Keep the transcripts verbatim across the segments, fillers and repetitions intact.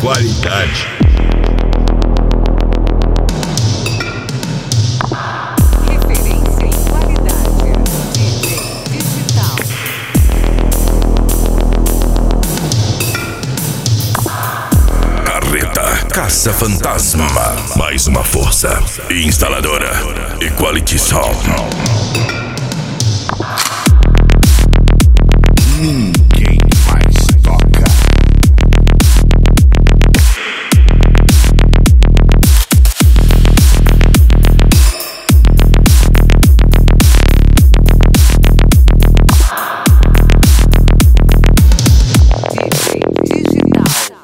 qualidade. Referência em qualidade. D J Digital. Carreta Caça-Fantasma. Mais uma força. Instaladora Equality Sound. Ninguém mais toca. D J Digital.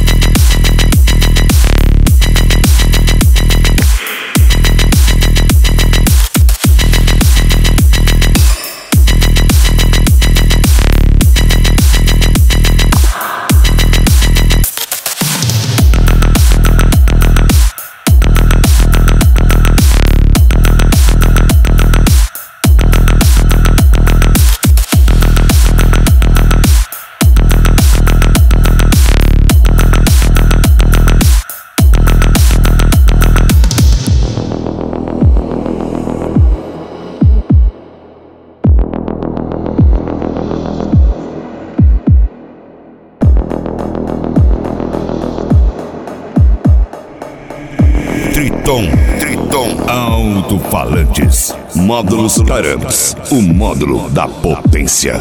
Triton, Triton Alto-Falantes. Módulos Taramps, o módulo da potência.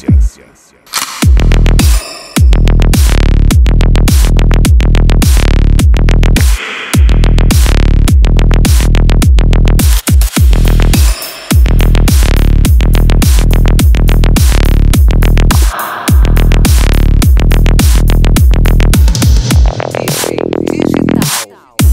D J Digital.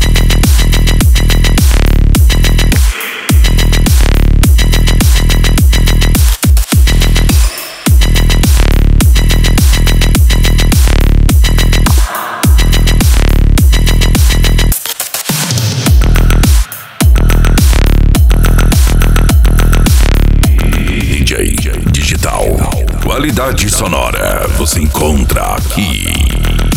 D J Digital. Qualidade sonora você encontra aqui.